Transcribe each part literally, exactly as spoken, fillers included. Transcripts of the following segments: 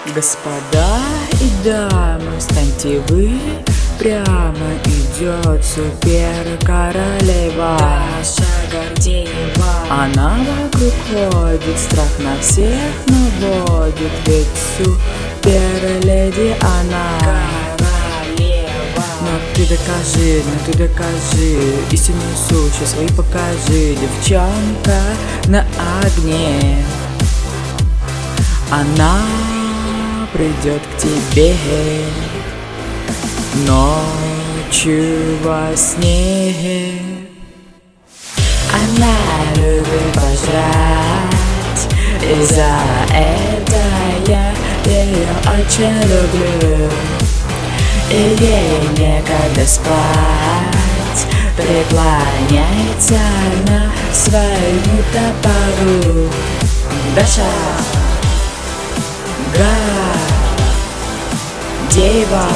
Господа и дамы, встаньте вы, прямо идет супер королева Даша Гордеева. Она вокруг ходит, страх на всех наводит, ведь супер леди она. Королева. Но ты докажи, но ты докажи, истинную сущность свои покажи, девчонка на огне. Она придет к тебе ночью во сне. Она любит пожрать, и за это я ее очень люблю. И ей некогда спать, преклоняется она своему топору. Даша Гордеева.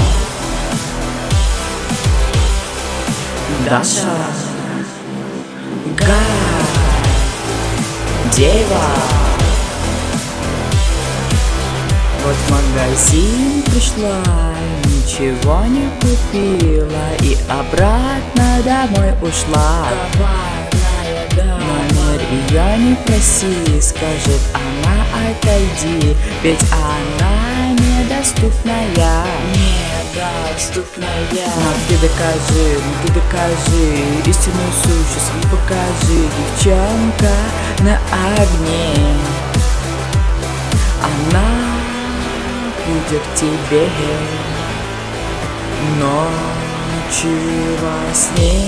Даша Гордеева. Вот в магазин пришла, ничего не купила и обратно домой ушла. Номер ее не проси, скажет она, отойди, ведь она недоступная. Недоступная. Но ты докажи, ну ты докажи, истинную сущность и покажи, девчонка на огне. Она будет к тебе ночью во сне.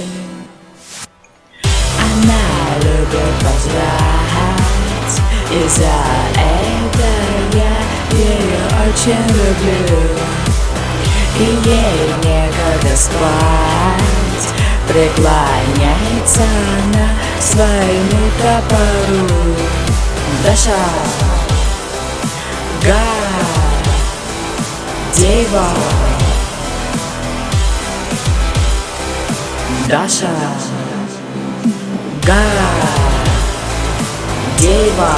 Она любит пожрать, и за это я ее очень люблю. И ей некогда спать, преклоняется она своему топору. Даша Гордеева. Даша Гордеева.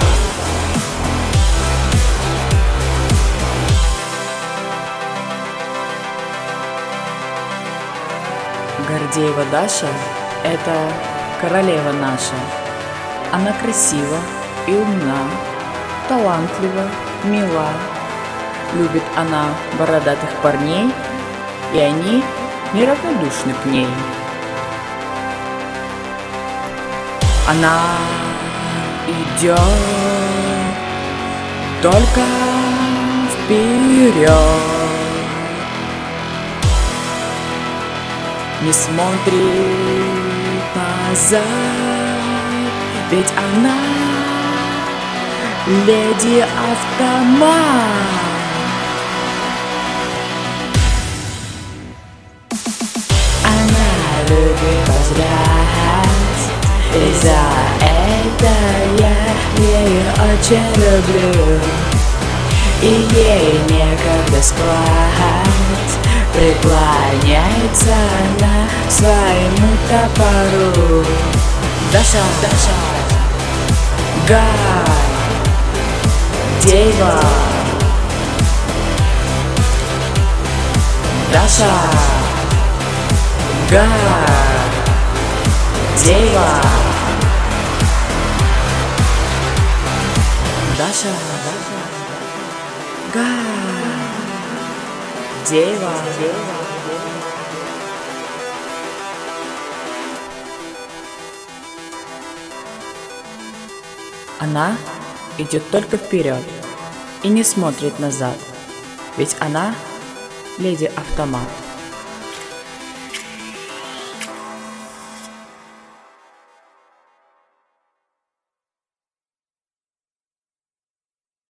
Гордеева Даша – это королева наша. Она красива и умна, талантлива, мила. Любит она бородатых парней, и они неравнодушны к ней. Она идет только вперед, не смотрит назад, ведь она леди автомат. Она любит пожрать, и за это я ее очень люблю. И ей некогда спать, преклоняется она своему топору. Даша, Даша Гордеева. Даша Гордеева. Даша Гордеева. Она идет только вперед и не смотрит назад, ведь она леди автомат.